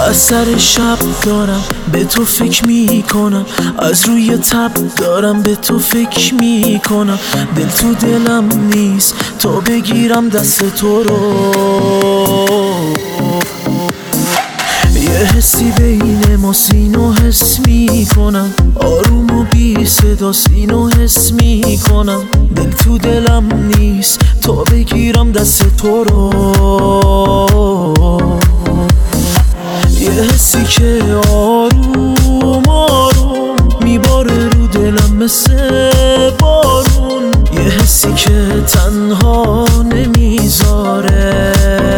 از سر شب دارم به تو فکر میکنم، از روی تب دارم به تو فکر میکنم. دل تو دلم نیست تا بگیرم دست تو رو. یه حسی بین ما سینو حس میکنم، آروم و بی صدا سینو حس میکنم. دل تو دلم نیست تا بگیرم دست تو رو. یه حسی که آروم آروم میباره رو دلم مثل بارون. یه حسی که تنها نمیذاره.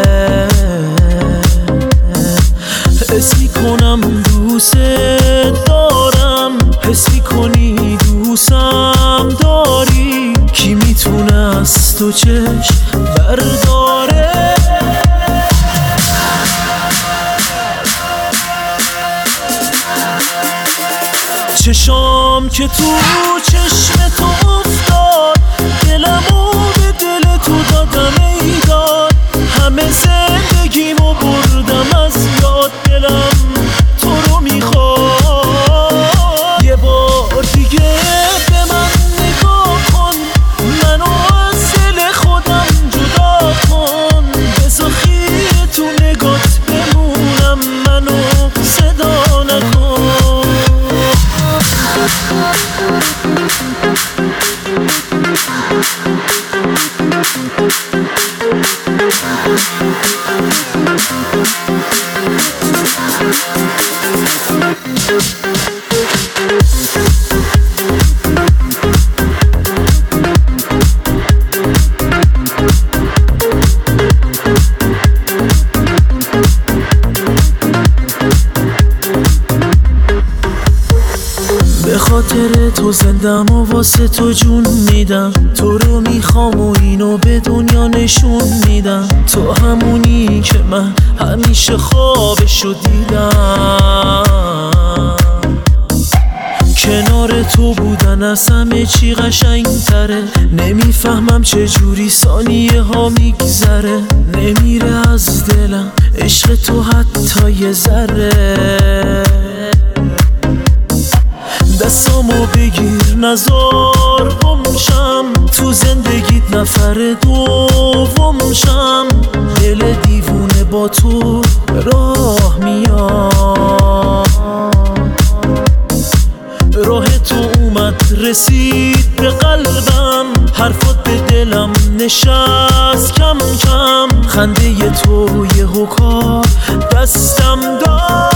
حس میکنم دوست دارم، حس میکنی دوستم داری. کی میتونه از تو چشم برداره؟ چشام که تو چشم تو افتاد، دلمو به دل تو دادم ای داد. همه زندگیمو بردم از یاد، دلم تو رو میخواد. یه بار دیگه به من نگاه کن، منو از دل خودم جدا کن. بذار خیره تو نگات بمونم، منو صدا نکن. به خاطر تو زندم و واسه تو جون میدم. تو رو میخوام و اینو به دنیا نشون میدم. تو همونی که من همیشه خوابشو دیدم. کنار تو بودن از همه چی قشنگ تره. نمیفهمم چجوری ثانیه ها میگذره. نمیره از دلم عشق تو حتی یه ذره. دستامو بگیر نزار گمشم، تو زندگیت نفر دومشم. دل دیوونه با تو راه میاد. راه تو اومد رسید به قلبم، حرفات به دلم نشست کم کم. خنده تو یهو کار دستم داد.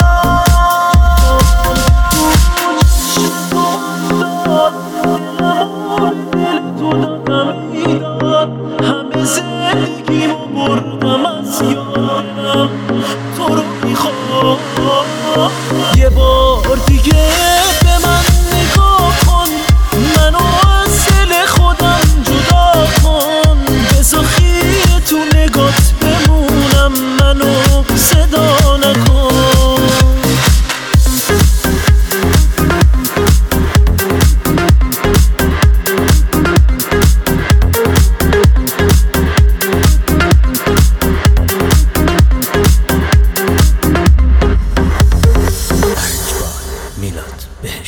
همه زندگیمو بردم از یادم، تو رو میخوام. یه بار دیگه به من نگاه کن، منو از دل خودم جدا کن. بذار خیره تو نگات بمونم، منو صدا نکن. میلاد.